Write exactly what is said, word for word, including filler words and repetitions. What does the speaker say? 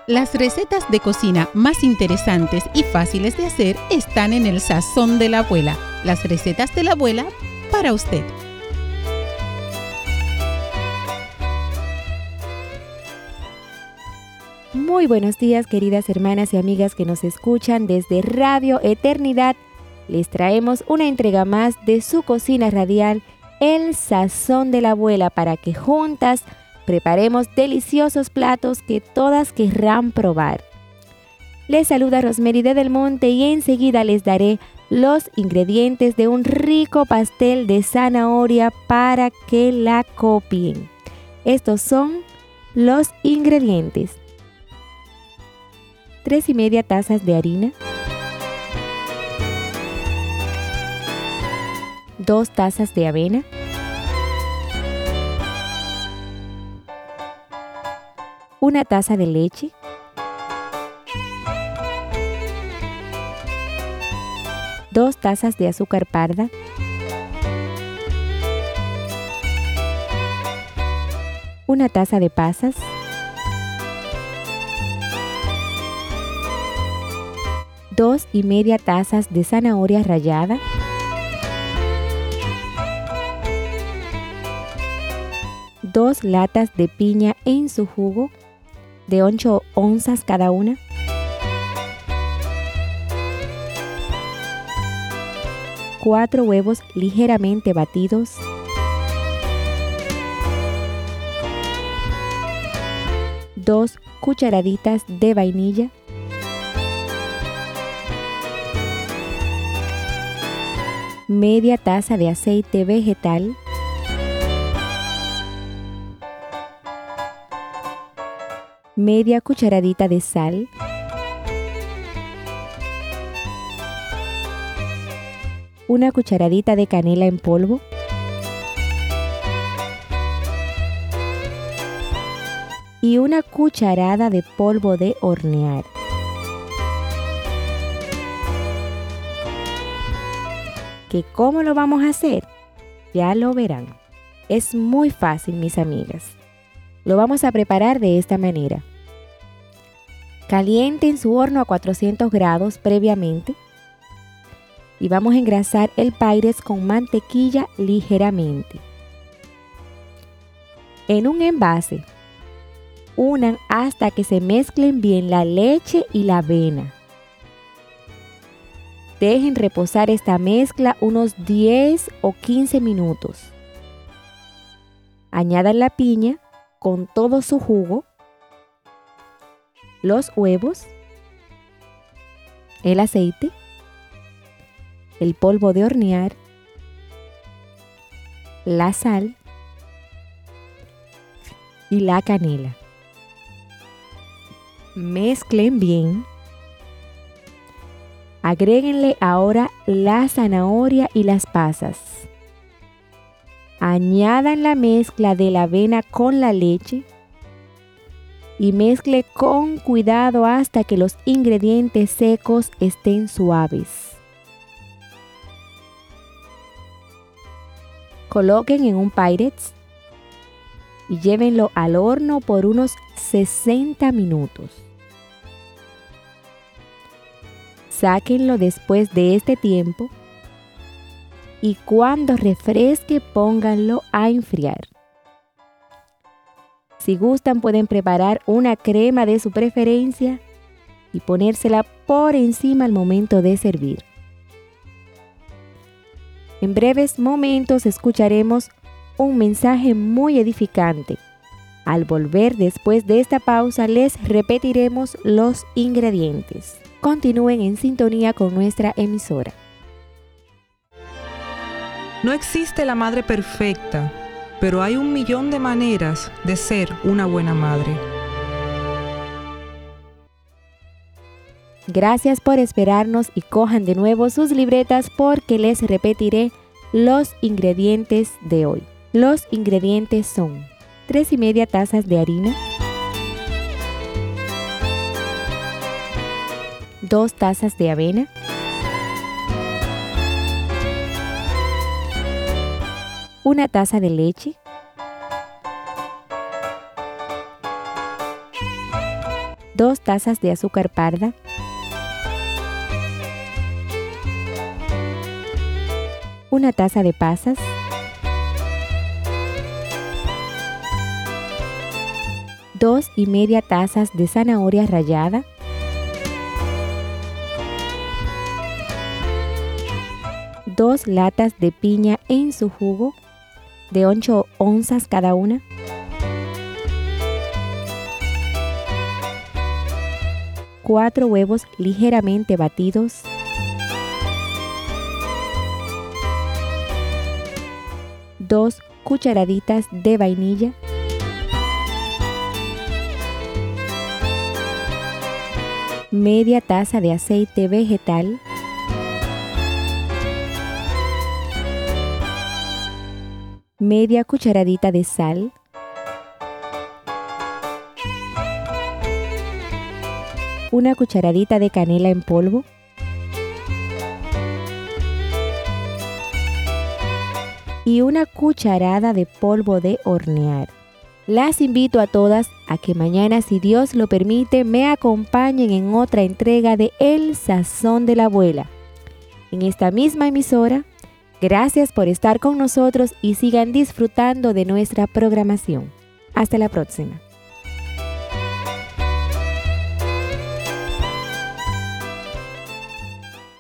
Las recetas de cocina más interesantes y fáciles de hacer están en el Sazón de la Abuela. Las recetas de la abuela para usted. Muy buenos días, queridas hermanas y amigas que nos escuchan desde Radio Eternidad. Les traemos una entrega más de su cocina radial, El Sazón de la Abuela, para que juntas preparemos deliciosos platos que todas querrán probar. Les saluda Rosemary de Del Monte y enseguida les daré los ingredientes de un rico pastel de zanahoria para que la copien. Estos son los ingredientes: tres y media tazas de harina, dos tazas de avena, una taza de leche, dos tazas de azúcar parda, una taza de pasas, dos y media tazas de zanahoria rallada, dos latas de piña en su jugo de ocho onzas cada una, cuatro huevos ligeramente batidos, dos cucharaditas de vainilla, media taza de aceite vegetal, media cucharadita de sal, una cucharadita de canela en polvo, y una cucharada de polvo de hornear. ¿Que cómo lo vamos a hacer? Ya lo verán. Es muy fácil, mis amigas. Lo vamos a preparar de esta manera. Calienten su horno a cuatrocientos grados previamente y vamos a engrasar el Pyrex con mantequilla ligeramente. En un envase, unan hasta que se mezclen bien la leche y la avena. Dejen reposar esta mezcla unos diez o quince minutos. Añadan la piña con todo su jugo, los huevos, el aceite, el polvo de hornear, la sal y la canela. Mezclen bien. Agréguenle ahora la zanahoria y las pasas. Añadan la mezcla de la avena con la leche y mezcle con cuidado hasta que los ingredientes secos estén suaves. Coloquen en un Pyrex y llévenlo al horno por unos sesenta minutos. Sáquenlo después de este tiempo y cuando refresque pónganlo a enfriar. Si gustan pueden preparar una crema de su preferencia y ponérsela por encima al momento de servir. En breves momentos escucharemos un mensaje muy edificante. Al volver después de esta pausa les repetiremos los ingredientes. Continúen en sintonía con nuestra emisora. No existe la madre perfecta, pero hay un millón de maneras de ser una buena madre. Gracias por esperarnos y cojan de nuevo sus libretas porque les repetiré los ingredientes de hoy. Los ingredientes son tres y media tazas de harina, dos tazas de avena, una taza de leche, dos tazas de azúcar parda, una taza de pasas, dos y media tazas de zanahoria rallada, dos latas de piña en su jugo de ocho onzas cada una, cuatro huevos ligeramente batidos, dos cucharaditas de vainilla, media taza de aceite vegetal, media cucharadita de sal, una cucharadita de canela en polvo, y una cucharada de polvo de hornear. Las invito a todas a que mañana, si Dios lo permite, me acompañen en otra entrega de El Sazón de la Abuela. En esta misma emisora, gracias por estar con nosotros y sigan disfrutando de nuestra programación. Hasta la próxima.